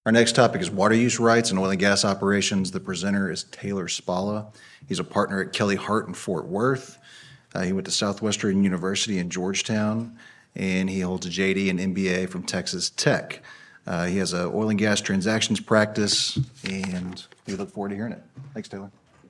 Our next topic is water use rights and oil and gas operations. The presenter is Taylor Spalla. He's a partner at Kelly Hart in Fort Worth. He went to Southwestern University in Georgetown, and he holds a JD and MBA from Texas Tech. He has an oil and gas transactions practice, and we look forward to hearing it. Thanks, Taylor.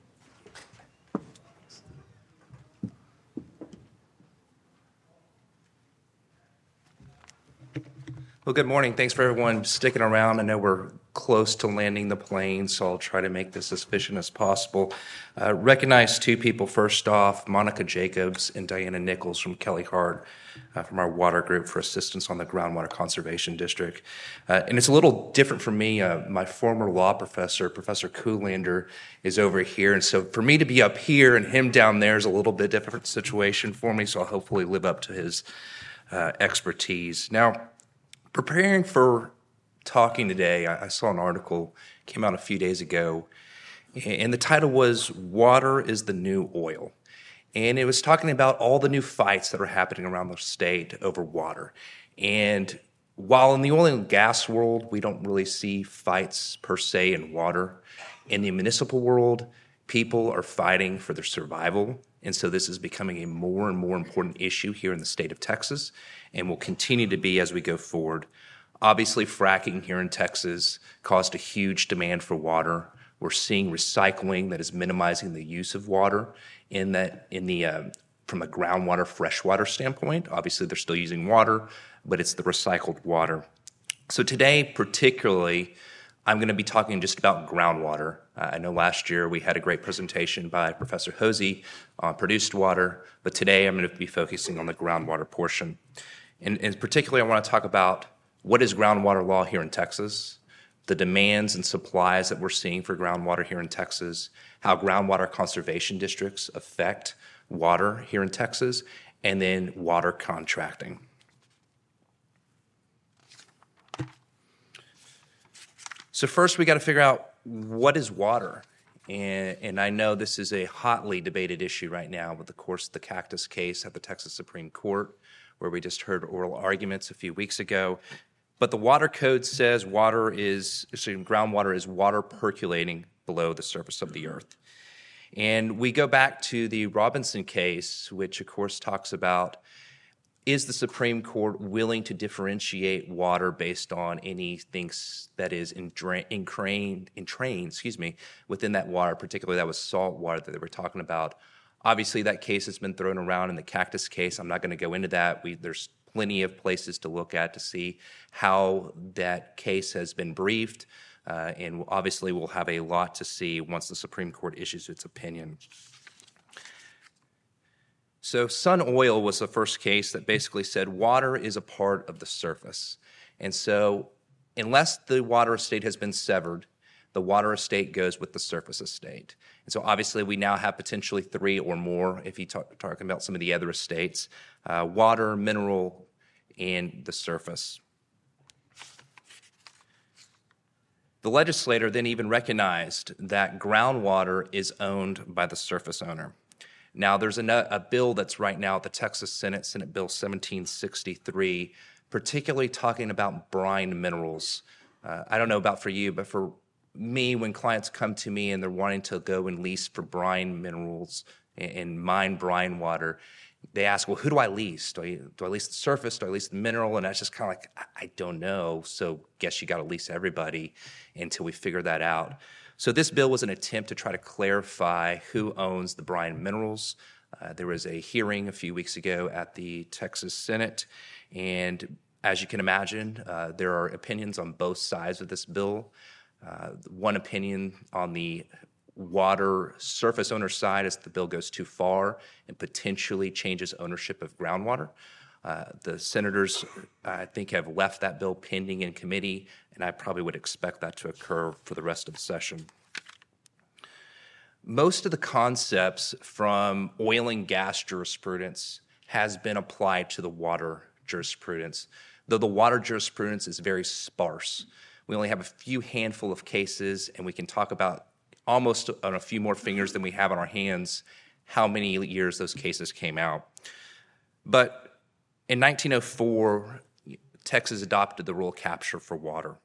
Well, good morning. Thanks for everyone sticking around. I know we're close to landing the plane, so I'll try to make this as efficient as possible. Recognize two people first off, Monica Jacobs and Diana Nichols from Kelly Hart, from our water group for assistance on the Groundwater Conservation District. And it's a little different for me. My former law professor, Professor Kuhlander, is over here. And so for me to be up here and him down there is a little bit different situation for me, so I'll hopefully live up to his expertise. Now, preparing for talking today, I saw an article, came out a few days ago, and the title was Water is the New Oil. And it was talking about all the new fights that are happening around the state over water. And while in the oil and gas world, we don't really see fights per se in water, in the municipal world, people are fighting for their survival. And so this is becoming a more and more important issue here in the state of Texas and will continue to be as we go forward. Obviously, fracking here in Texas caused a huge demand for water. We're seeing recycling that is minimizing the use of water from a groundwater, freshwater standpoint. Obviously, they're still using water, but it's the recycled water. So today, particularly, I'm going to be talking just about groundwater. I know last year we had a great presentation by Professor Hosey on produced water, but today I'm going to be focusing on the groundwater portion. And particularly, I want to talk about what is groundwater law here in Texas, the demands and supplies that we're seeing for groundwater here in Texas, how groundwater conservation districts affect water here in Texas, and then water contracting. So first, we got to figure out what is water. And I know this is a hotly debated issue right now with, of course, the Cactus case at the Texas Supreme Court, where we just heard oral arguments a few weeks ago. But the water code says groundwater is water percolating below the surface of the earth. And we go back to the Robinson case, which of course talks about, is the Supreme Court willing to differentiate water based on anything that is entrained within that water, particularly that was salt water that they were talking about. Obviously, that case has been thrown around in the Cactus case. I'm not going to go into that. There's plenty of places to look at to see how that case has been briefed. And obviously, we'll have a lot to see once the Supreme Court issues its opinion. So Sun Oil was the first case that basically said water is a part of the surface. And so unless the water estate has been severed, the water estate goes with the surface estate. And so obviously we now have potentially three or more, if you talking about some of the other estates, water, mineral, and the surface. The legislator then even recognized that groundwater is owned by the surface owner. Now, there's a bill that's right now at the Texas Senate, Senate Bill 1763, particularly talking about brine minerals. I don't know about for you, but for me, when clients come to me and they're wanting to go and lease for brine minerals and mine brine water, they ask, well, who do I lease? Do I lease the surface? Do I lease the mineral? And that's just kind of like, I don't know. So guess you got to lease everybody until we figure that out. So this bill was an attempt to try to clarify who owns the brine minerals. There was a hearing a few weeks ago at the Texas Senate, and as you can imagine, there are opinions on both sides of this bill. One opinion on the water surface owner side is the bill goes too far and potentially changes ownership of groundwater. The senators, I think, have left that bill pending in committee, and I probably would expect that to occur for the rest of the session. Most of the concepts from oil and gas jurisprudence has been applied to the water jurisprudence, though the water jurisprudence is very sparse. We only have a few handful of cases, and we can talk about almost on a few more fingers than we have on our hands how many years those cases came out. But in 1904, Texas adopted the rule of capture for water.